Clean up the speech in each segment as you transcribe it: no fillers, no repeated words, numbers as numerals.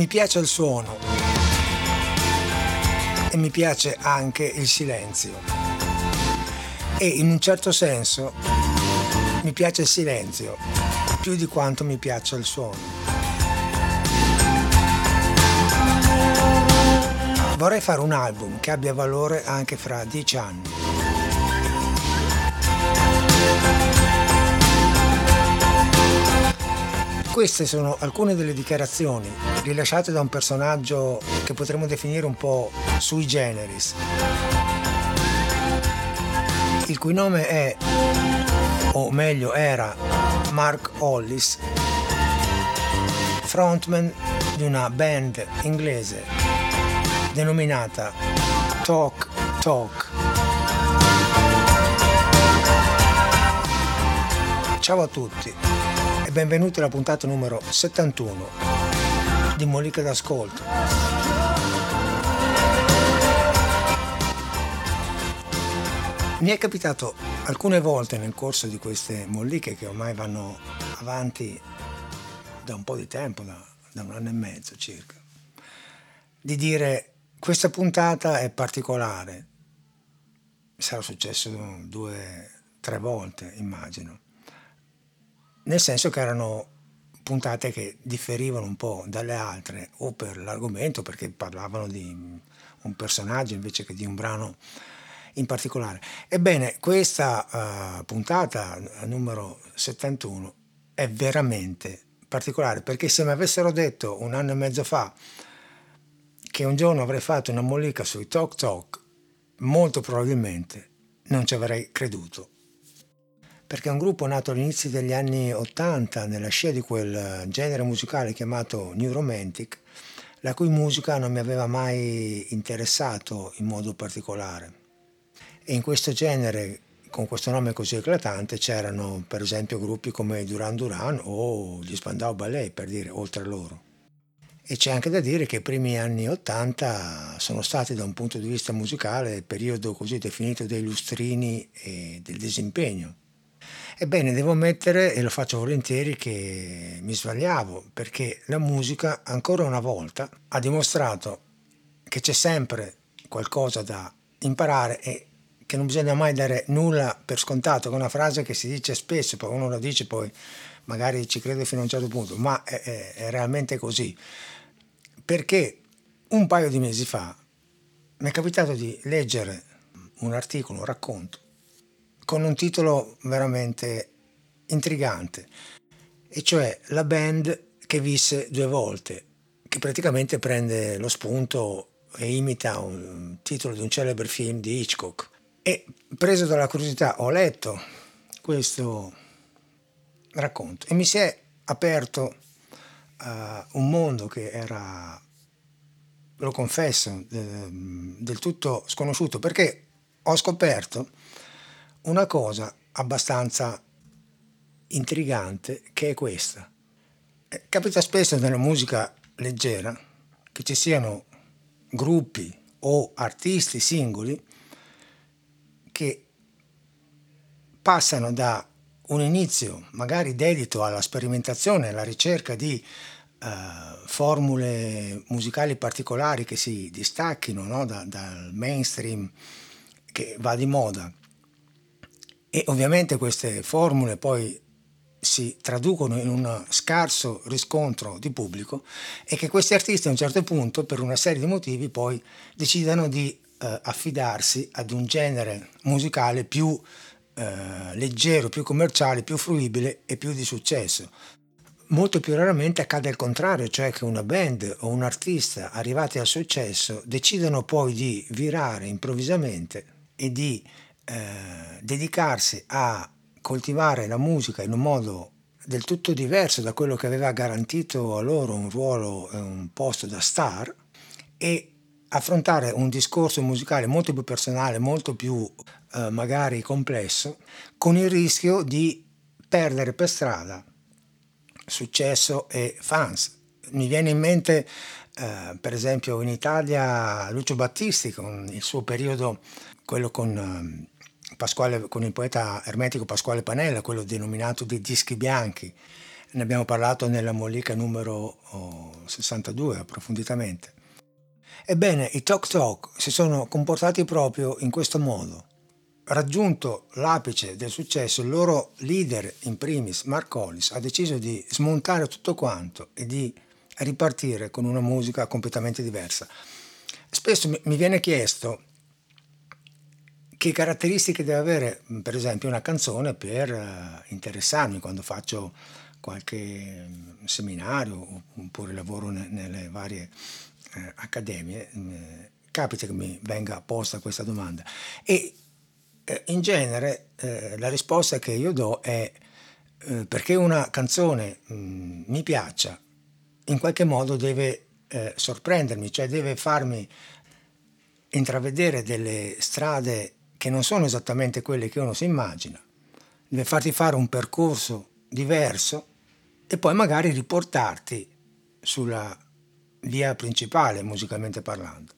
Mi piace il suono e mi piace anche il silenzio, e in un certo senso mi piace il silenzio più di quanto mi piaccia il suono. Vorrei fare un album che abbia valore anche fra 10 anni. Queste sono alcune delle dichiarazioni rilasciate da un personaggio che potremmo definire un po' sui generis, il cui nome è, o meglio era, Mark Hollis, frontman di una band inglese denominata Talk Talk. Ciao a tutti e benvenuti alla puntata numero 71 di Molliche d'Ascolto. Mi è capitato alcune volte nel corso di queste molliche, che ormai vanno avanti da un po' di tempo, da un anno e mezzo circa, di dire: questa puntata è particolare. Sarà successo 2-3 volte, immagino, nel senso che erano puntate che differivano un po' dalle altre, o per l'argomento, perché parlavano di un personaggio invece che di un brano in particolare. Ebbene, questa puntata numero 71 è veramente particolare, perché se mi avessero detto un anno e mezzo fa che un giorno avrei fatto una mollica sui Talk Talk, molto probabilmente non ci avrei creduto, perché è un gruppo nato all'inizio degli anni 80 nella scia di quel genere musicale chiamato New Romantic, la cui musica non mi aveva mai interessato in modo particolare. E in questo genere, con questo nome così eclatante, c'erano per esempio gruppi come i Duran Duran o gli Spandau Ballet, per dire, oltre a loro. E c'è anche da dire che i primi anni 80 sono stati, da un punto di vista musicale, il periodo così definito dei lustrini e del disimpegno. Ebbene, devo ammettere, e lo faccio volentieri, che mi sbagliavo, perché la musica ancora una volta ha dimostrato che c'è sempre qualcosa da imparare e che non bisogna mai dare nulla per scontato, che è una frase che si dice spesso, poi uno la dice, poi magari ci crede fino a un certo punto, ma è realmente così. Perché un paio di mesi fa mi è capitato di leggere un articolo, un racconto, con un titolo veramente intrigante, e cioè La band che visse 2 volte, che praticamente prende lo spunto e imita un titolo di un celebre film di Hitchcock. E preso dalla curiosità ho letto questo racconto e mi si è aperto un mondo che era, lo confesso, del tutto sconosciuto, perché ho scoperto una cosa abbastanza intrigante, che è questa. Capita spesso nella musica leggera che ci siano gruppi o artisti singoli che passano da un inizio magari dedito alla sperimentazione, alla ricerca di formule musicali particolari che si distacchino, no, dal mainstream che va di moda, e ovviamente queste formule poi si traducono in un scarso riscontro di pubblico, e che questi artisti a un certo punto, per una serie di motivi, poi decidano di affidarsi ad un genere musicale più leggero, più commerciale, più fruibile e più di successo. Molto più raramente accade il contrario, cioè che una band o un artista arrivati al successo decidano poi di virare improvvisamente e di dedicarsi a coltivare la musica in un modo del tutto diverso da quello che aveva garantito a loro un ruolo e un posto da star, e affrontare un discorso musicale molto più personale, molto più magari complesso, con il rischio di perdere per strada successo e fans. Mi viene in mente per esempio in Italia Lucio Battisti con il suo periodo, quello con Pasquale, con il poeta ermetico Pasquale Panella, quello denominato dei dischi bianchi, Ne abbiamo parlato nella mollica numero 62 approfonditamente. Ebbene, i Tok Tok si sono comportati proprio in questo modo. Raggiunto l'apice del successo, il loro leader in primis, Mark Hollis, ha deciso di smontare tutto quanto e di ripartire con una musica completamente diversa. Spesso mi viene chiesto che caratteristiche deve avere, per esempio, una canzone per interessarmi quando faccio qualche seminario oppure lavoro nelle varie accademie. Capita che mi venga posta questa domanda e in genere la risposta che io do è perché una canzone mi piaccia, in qualche modo deve sorprendermi, cioè deve farmi intravedere delle strade che non sono esattamente quelle che uno si immagina, deve farti fare un percorso diverso e poi magari riportarti sulla via principale musicalmente parlando.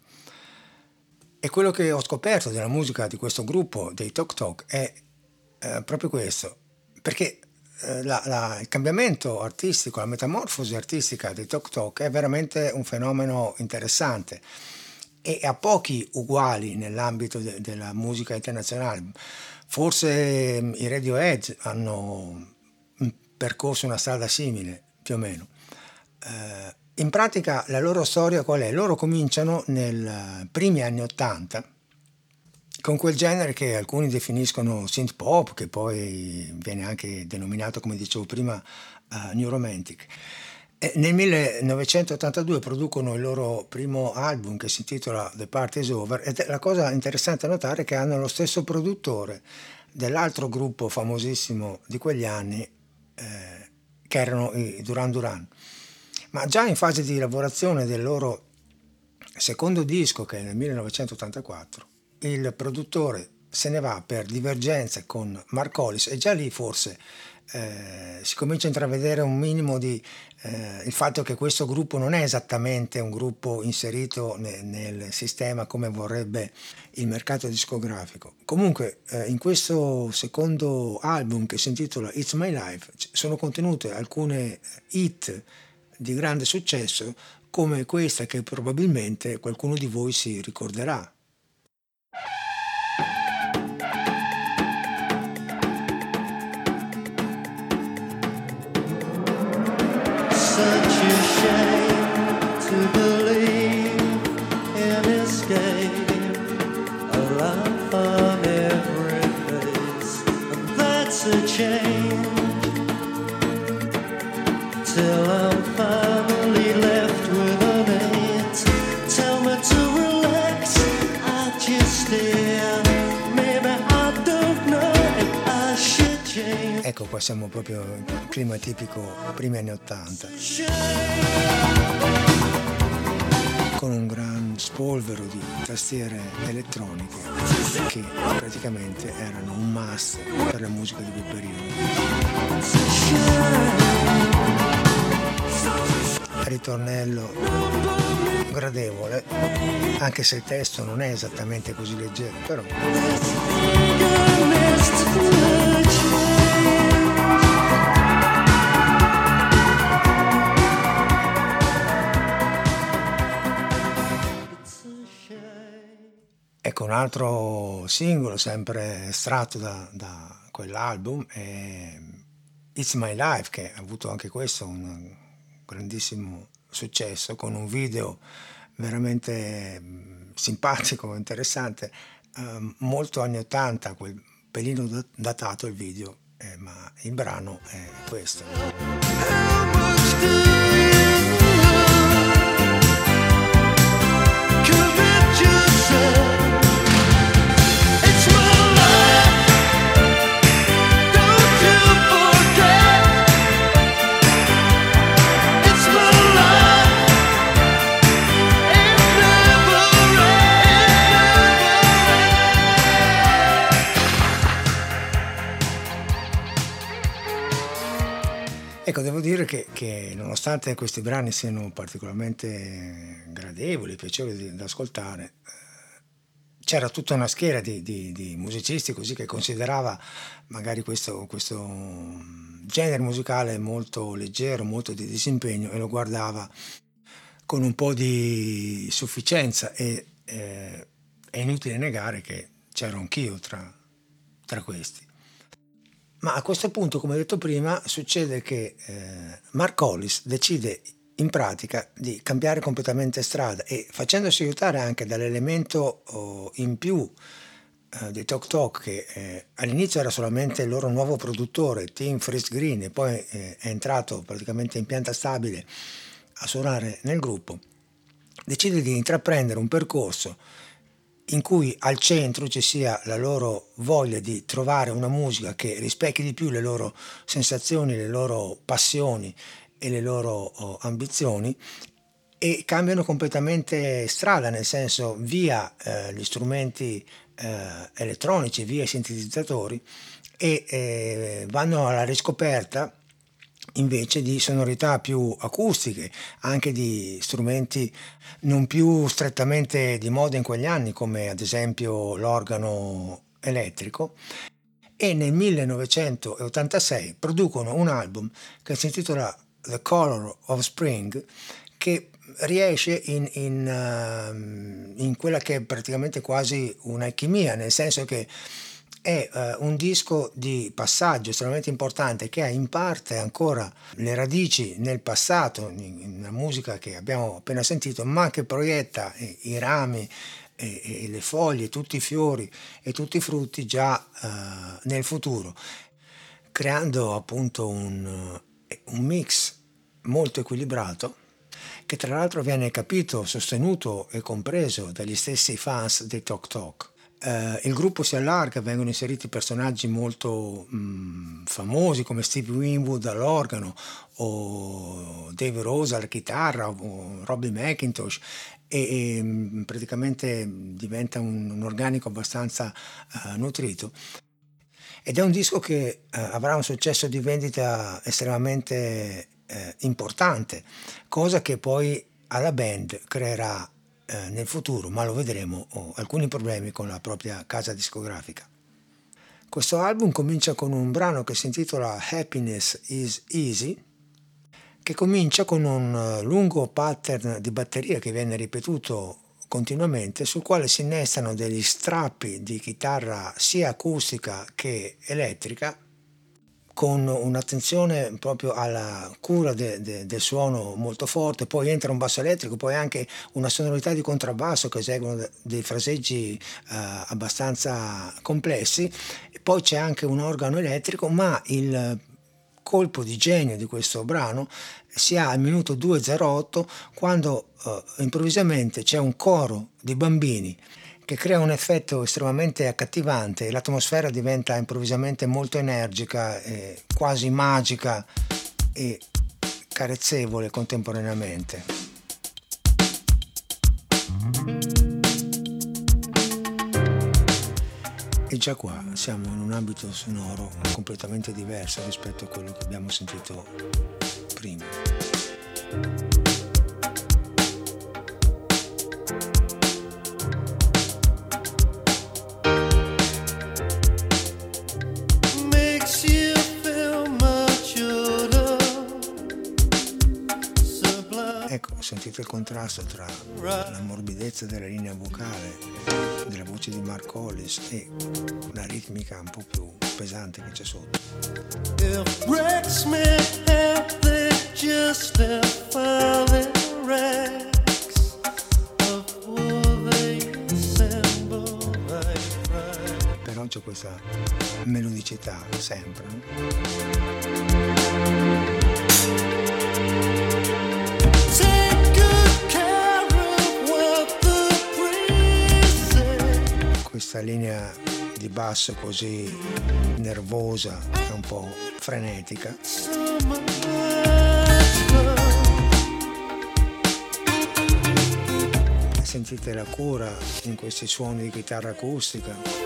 E quello che ho scoperto della musica di questo gruppo dei Tok Tok è proprio questo, perché il cambiamento artistico, la metamorfosi artistica dei Tok Tok è veramente un fenomeno interessante e a pochi uguali nell'ambito della musica internazionale. Forse i Radiohead hanno percorso una strada simile, più o meno. In pratica la loro storia qual è? Loro cominciano nei primi anni '80 con quel genere che alcuni definiscono synth pop, che poi viene anche denominato, come dicevo prima, New Romantic. Nel 1982 producono il loro primo album che si intitola The Party Is Over e la cosa interessante a notare è che hanno lo stesso produttore dell'altro gruppo famosissimo di quegli anni che erano i Duran Duran. Ma già in fase di lavorazione del loro secondo disco, che è nel 1984, il produttore se ne va per divergenze con Mark Hollis e già lì forse si comincia a intravedere un minimo di il fatto che questo gruppo non è esattamente un gruppo inserito nel sistema come vorrebbe il mercato discografico. Comunque in questo secondo album, che si intitola It's My Life, sono contenute alcune hit di grande successo come questa che probabilmente qualcuno di voi si ricorderà. Such a shame to believe in escape, a laugh on every face, and that's a change. Till I'm finally left with an eight. Tell me to relax, I just stare. Maybe I don't know if I should change. Ecco qua siamo proprio in clima tipico primi anni '80, con un gran spolvero di tastiere elettroniche che praticamente erano un must per la musica di quel periodo. Ritornello gradevole, anche se il testo non è esattamente così leggero, però ecco un altro singolo sempre estratto da quell'album è It's My Life, che ha avuto anche questo un grandissimo successo con un video veramente simpatico, interessante, molto anni '80, quel pelino datato il video, ma il brano è questo. Ecco, devo dire che nonostante questi brani siano particolarmente gradevoli, piacevoli da ascoltare, c'era tutta una schiera di musicisti così che considerava magari questo genere musicale molto leggero, molto di disimpegno, e lo guardava con un po' di sufficienza, e è inutile negare che c'ero anch'io tra questi. Ma a questo punto, come detto prima, succede che Mark Hollis decide in pratica di cambiare completamente strada, e facendosi aiutare anche dall'elemento in più dei Talk Talk, che all'inizio era solamente il loro nuovo produttore Tim Friese-Greene, e poi è entrato praticamente in pianta stabile a suonare nel gruppo, decide di intraprendere un percorso in cui al centro ci sia la loro voglia di trovare una musica che rispecchi di più le loro sensazioni, le loro passioni e le loro ambizioni, e cambiano completamente strada, nel senso, via gli strumenti elettronici, via i sintetizzatori, e vanno alla riscoperta invece di sonorità più acustiche, anche di strumenti non più strettamente di moda in quegli anni, come ad esempio l'organo elettrico. E nel 1986 producono un album che si intitola The Color of Spring, che riesce in quella che è praticamente quasi un'alchimia, nel senso che è un disco di passaggio estremamente importante, che ha in parte ancora le radici nel passato, in una musica che abbiamo appena sentito, ma che proietta i rami e le foglie, tutti i fiori e tutti i frutti già nel futuro, creando appunto un mix molto equilibrato, che tra l'altro viene capito, sostenuto e compreso dagli stessi fans dei Talk Talk. Il gruppo si allarga, vengono inseriti personaggi molto famosi come Steve Winwood all'organo, o Dave Rose alla chitarra, o Robbie McIntosh, e praticamente diventa un organico abbastanza nutrito. Ed è un disco che avrà un successo di vendita estremamente importante, cosa che poi alla band creerà nel futuro, ma lo vedremo, alcuni problemi con la propria casa discografica. Questo album comincia con un brano che si intitola Happiness is Easy, che comincia con un lungo pattern di batteria che viene ripetuto continuamente, sul quale si innestano degli strappi di chitarra sia acustica che elettrica, con un'attenzione proprio alla cura del suono molto forte. Poi entra un basso elettrico, poi anche una sonorità di contrabbasso che eseguono dei fraseggi abbastanza complessi, e poi c'è anche un organo elettrico, ma il colpo di genio di questo brano si ha al minuto 2:08, quando improvvisamente c'è un coro di bambini che crea un effetto estremamente accattivante, e l'atmosfera diventa improvvisamente molto energica, quasi magica e carezzevole contemporaneamente. E già qua siamo in un ambito sonoro completamente diverso rispetto a quello che abbiamo sentito prima. Ecco, sentite il contrasto tra la morbidezza della linea vocale della voce di Mark Hollis e la ritmica un po' più pesante che c'è sotto. If Rex may have they just found the Rex of who they assemble like right. Però c'è questa melodicità sempre, no? Questa linea di basso così nervosa e un po' frenetica. Sentite la cura in questi suoni di chitarra acustica.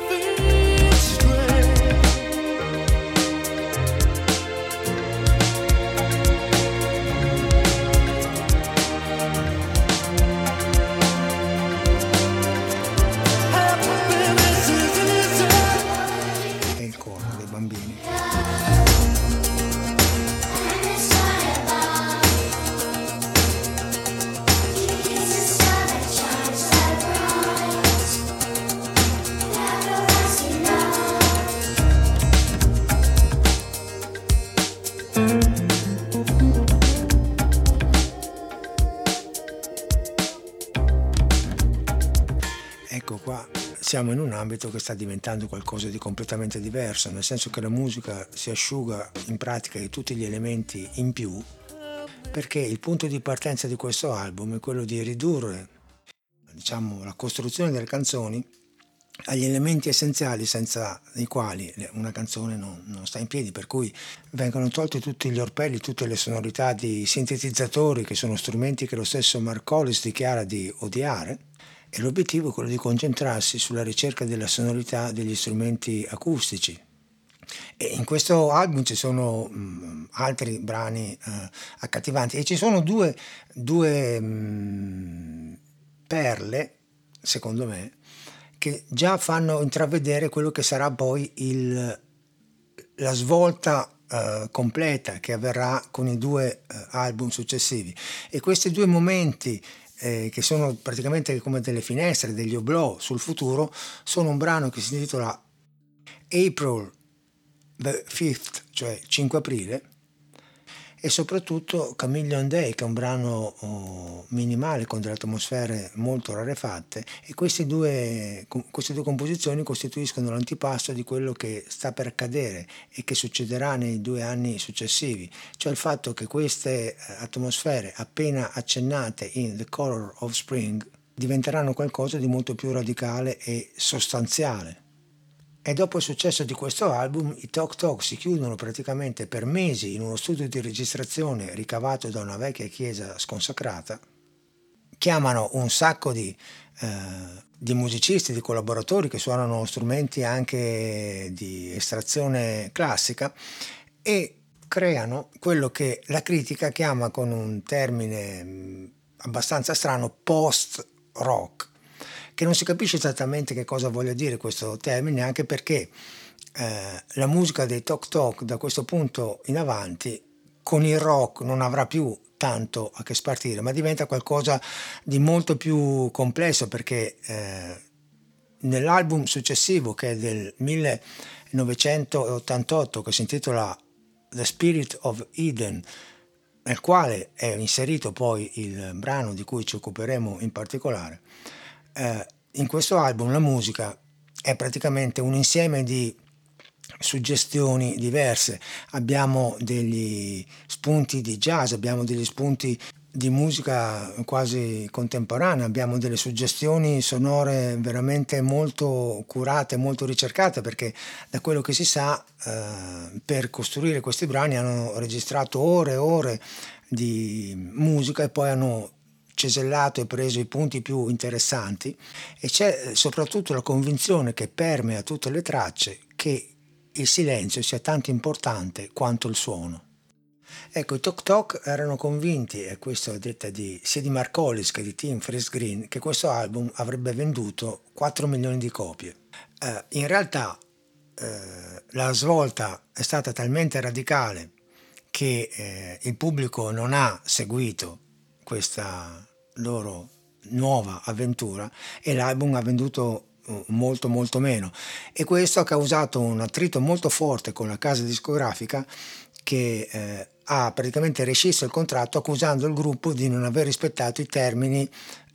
Ecco qua, siamo in un ambito che sta diventando qualcosa di completamente diverso, nel senso che la musica si asciuga in pratica di tutti gli elementi in più, perché il punto di partenza di questo album è quello di ridurre, diciamo, la costruzione delle canzoni agli elementi essenziali senza i quali una canzone non sta in piedi, per cui vengono tolti tutti gli orpelli, tutte le sonorità di sintetizzatori, che sono strumenti che lo stesso Markolis dichiara di odiare, e l'obiettivo è quello di concentrarsi sulla ricerca della sonorità degli strumenti acustici. E in questo album ci sono altri brani accattivanti, e ci sono due perle, secondo me, che già fanno intravedere quello che sarà poi la svolta completa che avverrà con i due album successivi. E questi due momenti, che sono praticamente come delle finestre, degli oblò sul futuro, sono un brano che si intitola April the 5th, cioè 5 aprile, e soprattutto Chameleon Day, che è un brano minimale con delle atmosfere molto rarefatte, e queste due composizioni costituiscono l'antipasto di quello che sta per accadere e che succederà nei 2 anni successivi, cioè il fatto che queste atmosfere appena accennate in The Color of Spring diventeranno qualcosa di molto più radicale e sostanziale. E dopo il successo di questo album, i Talk Talk si chiudono praticamente per mesi in uno studio di registrazione ricavato da una vecchia chiesa sconsacrata, chiamano un sacco di musicisti, di collaboratori che suonano strumenti anche di estrazione classica, e creano quello che la critica chiama, con un termine abbastanza strano, post-rock, che non si capisce esattamente che cosa voglia dire questo termine, anche perché la musica dei Talk Talk da questo punto in avanti con il rock non avrà più tanto a che spartire, ma diventa qualcosa di molto più complesso, perché nell'album successivo, che è del 1988, che si intitola The Spirit of Eden, nel quale è inserito poi il brano di cui ci occuperemo in particolare, in questo album la musica è praticamente un insieme di suggestioni diverse. Abbiamo degli spunti di jazz, abbiamo degli spunti di musica quasi contemporanea, abbiamo delle suggestioni sonore veramente molto curate, molto ricercate, perché da quello che si sa, per costruire questi brani hanno registrato ore e ore di musica e poi hanno cesellato e preso i punti più interessanti, e c'è soprattutto la convinzione che permea tutte le tracce che il silenzio sia tanto importante quanto il suono. Ecco, i Talk Talk erano convinti, e questo è detta sia di Markolis che di Tim Friese-Greene, che questo album avrebbe venduto 4 milioni di copie. In realtà la svolta è stata talmente radicale che il pubblico non ha seguito questa loro nuova avventura, e l'album ha venduto molto meno, e questo ha causato un attrito molto forte con la casa discografica, che ha praticamente rescisso il contratto, accusando il gruppo di non aver rispettato i termini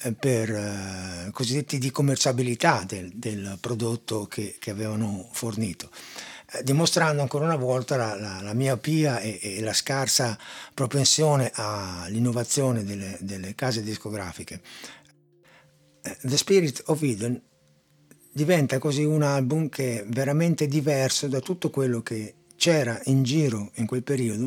per cosiddetti di commerciabilità del prodotto che avevano fornito, dimostrando ancora una volta la miopia e la scarsa propensione all'innovazione delle case discografiche. The Spirit of Eden diventa così un album che è veramente diverso da tutto quello che c'era in giro in quel periodo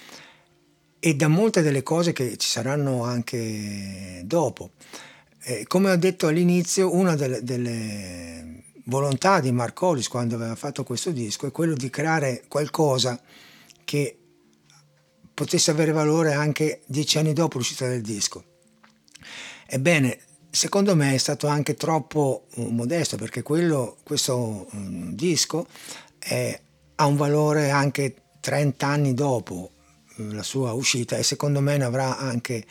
e da molte delle cose che ci saranno anche dopo. Come ho detto all'inizio, una delle volontà di Markolis quando aveva fatto questo disco è quello di creare qualcosa che potesse avere valore anche 10 anni dopo l'uscita del disco. Ebbene, secondo me è stato anche troppo modesto, perché questo disco ha un valore anche 30 anni dopo la sua uscita, e secondo me ne avrà anche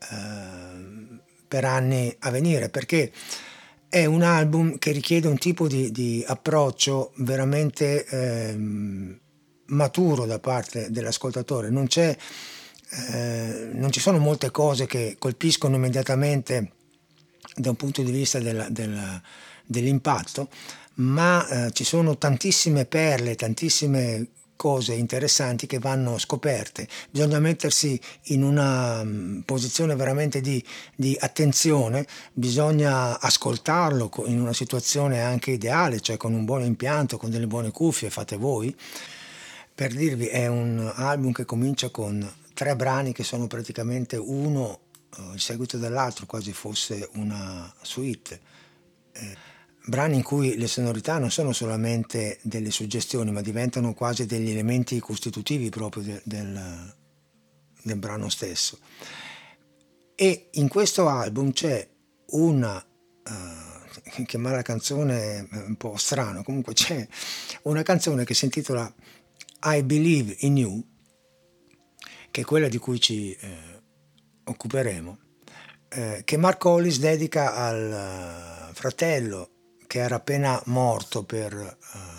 per anni a venire, perché è un album che richiede un tipo di approccio veramente maturo da parte dell'ascoltatore, non ci sono molte cose che colpiscono immediatamente da un punto di vista dell'impatto, ma ci sono tantissime perle, tantissime cose interessanti che vanno scoperte. Bisogna mettersi in una posizione veramente di attenzione, bisogna ascoltarlo in una situazione anche ideale, cioè con un buon impianto, con delle buone cuffie, fate voi. Per dirvi, è un album che comincia con 3 brani che sono praticamente uno il seguito dell'altro, quasi fosse una suite. Brani in cui le sonorità non sono solamente delle suggestioni, ma diventano quasi degli elementi costitutivi proprio del brano stesso. E in questo album c'è una chiamare la canzone è un po' strano, comunque c'è una canzone che si intitola I Believe in You, che è quella di cui ci occuperemo, che Mark Hollis dedica al fratello che era appena morto per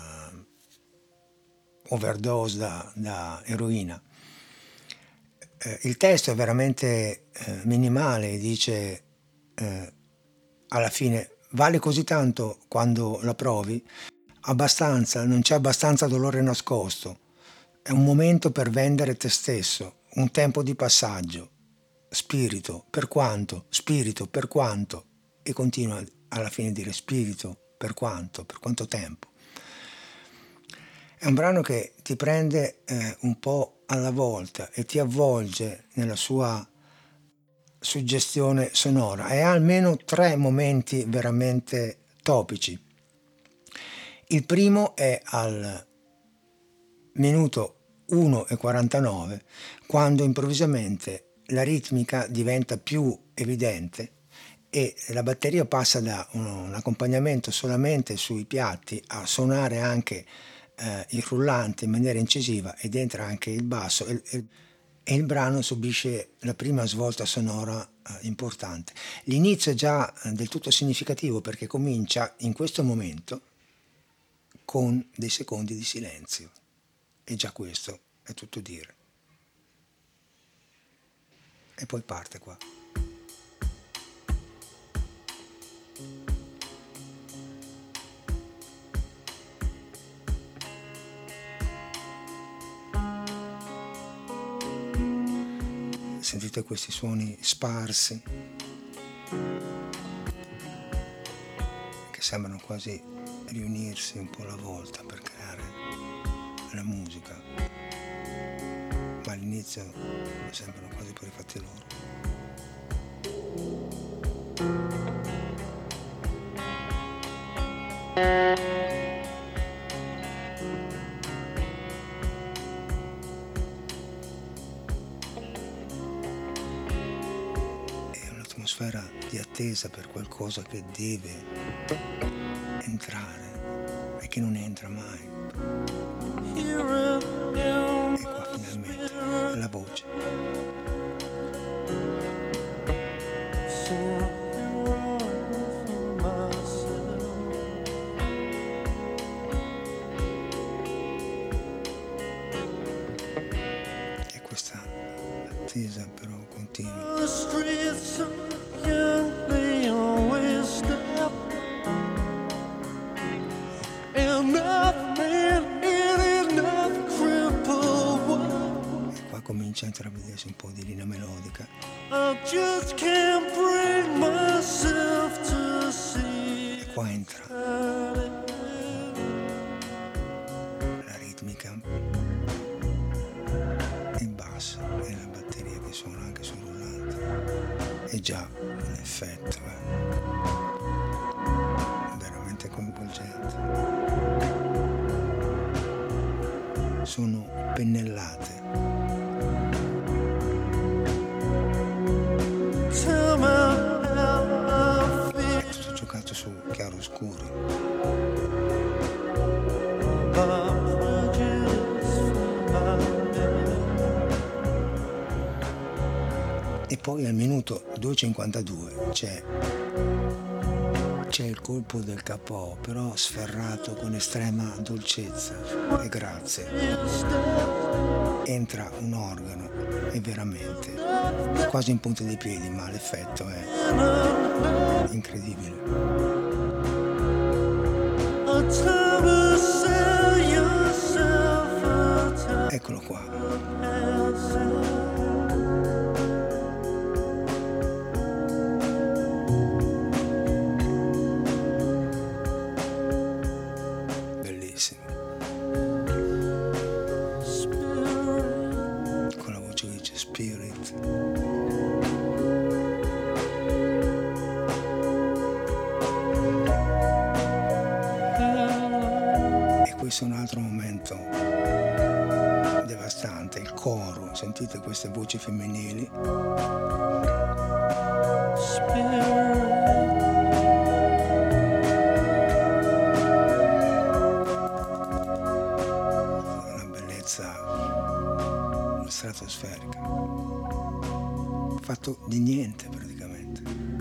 overdose da eroina. Il testo è veramente minimale, dice alla fine: vale così tanto quando la provi, abbastanza, non c'è abbastanza dolore nascosto, è un momento per vendere te stesso, un tempo di passaggio, spirito, per quanto, e continua alla fine a dire spirito, per quanto tempo. È un brano che ti prende un po' alla volta e ti avvolge nella sua suggestione sonora, e ha almeno 3 momenti veramente topici. Il primo è al minuto 1:49, quando improvvisamente la ritmica diventa più evidente e la batteria passa da un accompagnamento solamente sui piatti a suonare anche il rullante in maniera incisiva, ed entra anche il basso e il brano subisce la prima svolta sonora importante. L'inizio è già del tutto significativo, perché comincia in questo momento con dei secondi di silenzio, e già questo è tutto dire. E poi parte qua. Sentite questi suoni sparsi che sembrano quasi riunirsi un po' alla volta per creare la musica, ma all'inizio sembrano quasi pure fatti loro. Atmosfera di attesa per qualcosa che deve entrare e che non entra mai. E qua finalmente la voce. E questa attesa però continua. Comincia a intravedersi un po' di linea melodica. E qua entra la ritmica, il basso e la batteria che suona anche sul rullante. È già un effetto veramente coinvolgente. Sono pennellate. Su chiaroscuri. E poi al minuto 2:52 c'è c'è il colpo del capo, però sferrato con estrema dolcezza e grazia. Entra un organo e veramente quasi in punta di piedi, ma l'effetto è incredibile. Eccolo qua. Questo è un altro momento devastante, il coro, sentite queste voci femminili. Una bellezza stratosferica, fatto di niente praticamente.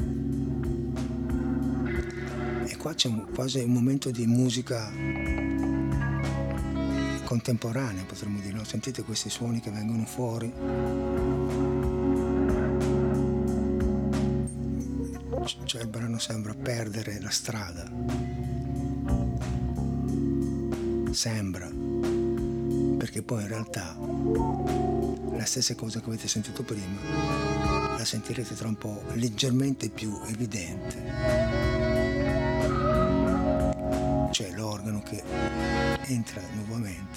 E qua c'è quasi un momento di musica contemporanea, potremmo dire, no? Sentite questi suoni che vengono fuori, cioè il brano sembra perdere la strada, sembra, perché poi in realtà la stessa cosa che avete sentito prima la sentirete tra un po' leggermente più evidente, cioè l'organo che entra nuovamente.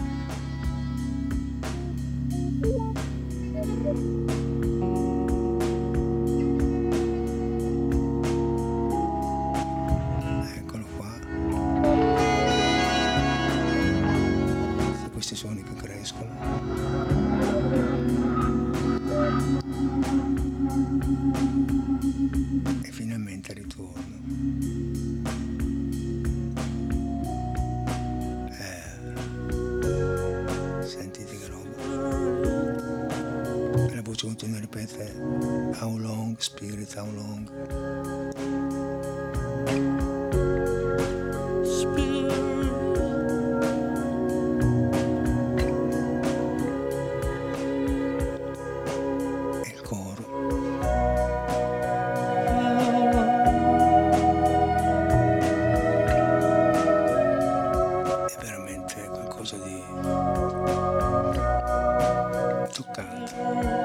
Eccolo qua. Questi suoni che crescono. E finalmente ritorno. Sentite che roba. E la voce continua a ripetere: how long, spirit, how long. E il coro. È veramente qualcosa di toccante.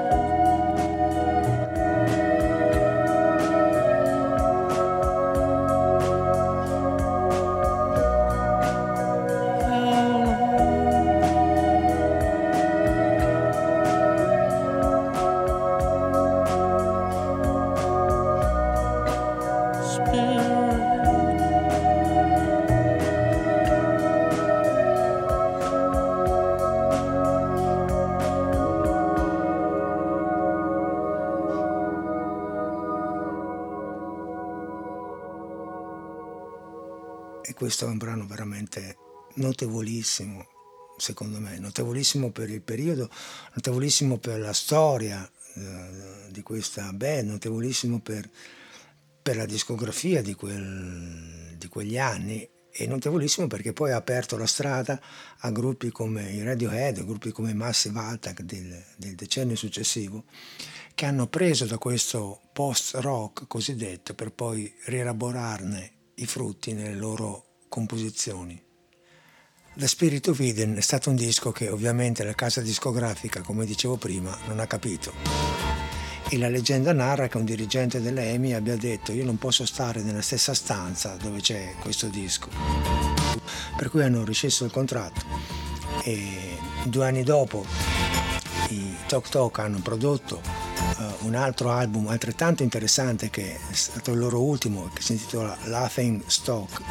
E questo è un brano veramente notevolissimo, secondo me, notevolissimo per il periodo, notevolissimo per la storia di questa band, notevolissimo per la discografia di quegli anni, e notevolissimo perché poi ha aperto la strada a gruppi come i Radiohead, a gruppi come Massive Attack del decennio successivo, che hanno preso da questo post-rock cosiddetto per poi rielaborarne i frutti nelle loro composizioni. The Spirit of Eden è stato un disco che ovviamente la casa discografica, come dicevo prima, non ha capito. E la leggenda narra che un dirigente della EMI abbia detto: io non posso stare nella stessa stanza dove c'è questo disco. Per cui hanno rescisso il contratto e 2 anni dopo i Tok Tok hanno prodotto un altro album altrettanto interessante, che è stato il loro ultimo, che si intitola Laughing Stock,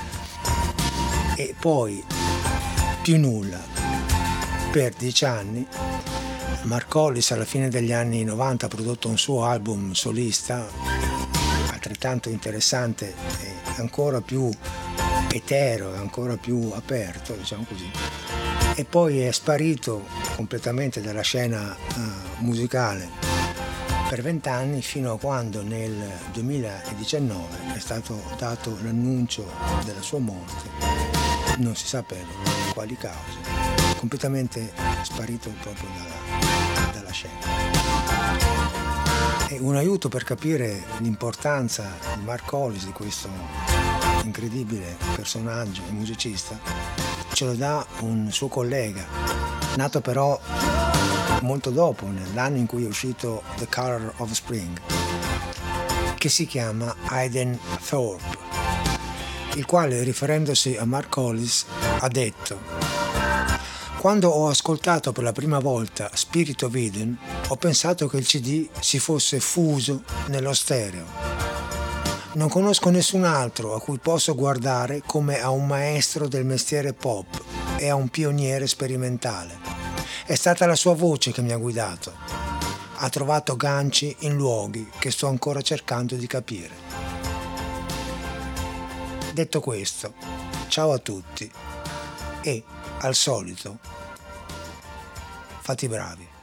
e poi più nulla per 10 anni. Mark Hollis alla fine degli anni 90 ha prodotto un suo album solista altrettanto interessante e ancora più etereo, ancora più aperto, diciamo così, e poi è sparito completamente dalla scena musicale per 20 anni, fino a quando nel 2019 è stato dato l'annuncio della sua morte, non si sa per quali cause, completamente sparito proprio dalla scena. E un aiuto per capire l'importanza di Mark Hollis, di questo incredibile personaggio e musicista, ce lo dà un suo collega, nato però molto dopo, nell'anno in cui è uscito The Color of Spring, che si chiama Aidan Thorpe, il quale, riferendosi a Mark Hollis, ha detto: quando ho ascoltato per la prima volta Spirit of Eden, ho pensato che il CD si fosse fuso nello stereo. Non conosco nessun altro a cui posso guardare come a un maestro del mestiere pop e a un pioniere sperimentale. È stata la sua voce che mi ha guidato. Ha trovato ganci in luoghi che sto ancora cercando di capire. Detto questo, ciao a tutti e, al solito, fate i bravi.